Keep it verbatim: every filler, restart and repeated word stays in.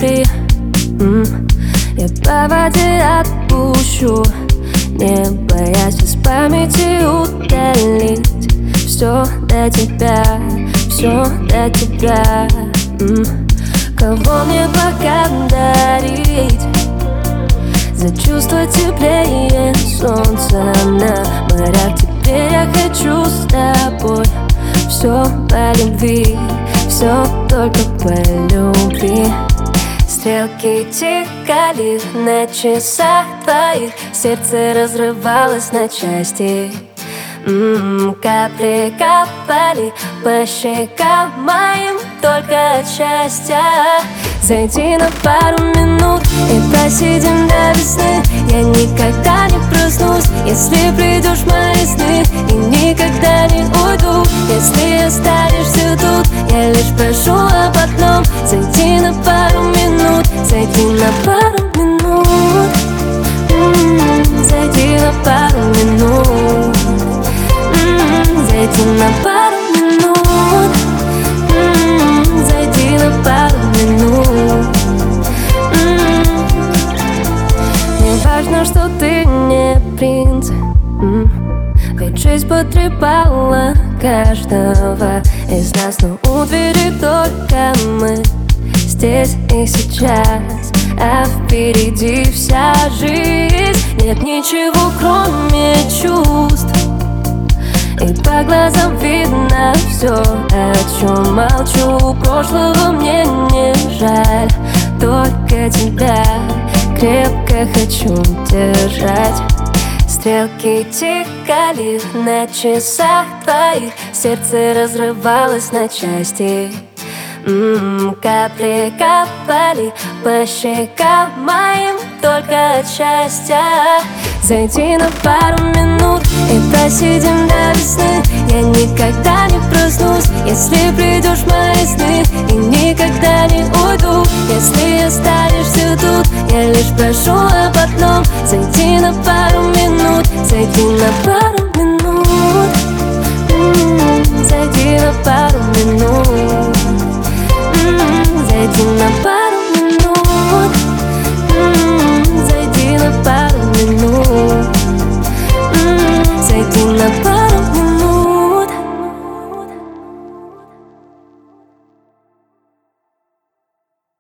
капри. М, Я по воде отпущу, не боясь из памяти удалить все до тебя, все до тебя. М, Кого мне пока дарить? За чувство теплее солнца на морях. Теперь я хочу с тобой. Все по любви, все только по любви. Стрелки тикали на часах твоих, сердце разрывалось на части. М-м, Капли капали по щекам моим только от счастья. Зайди на пару минут и посидим до весны. Я никогда не проснусь, если придешь в мои сны. И никогда не уйду, если останешься тут. Я лишь прошу об одном: зайди на пару минут, зайди на пару минут. М-м, Зайди на пару минут. М-м, Зайди на пару минут. М-м, Зайди на пару минут. М-м. Мне важно, что ты не принц. М, Ведь жизнь потрепала каждого из нас, но у двери только мы, здесь и сейчас, а впереди вся жизнь. Нет ничего, кроме чувств, и по глазам видно все, о чем молчу. Прошлого мне не жаль, только тебя крепко хочу держать. Стрелки тикали на часах твоих, сердце разрывалось на части. М-м, Капли капали по щекам моим только от счастья. Зайди на пару минут и посидим до весны. Я никогда не проснусь, если придешь в мои сны. И никогда не уйду, если останешься тут. Я лишь прошу об одном: зайди на пару минут, зайди на пару минут. М-м, Зайди на пару минут. М-м, Зайди на пару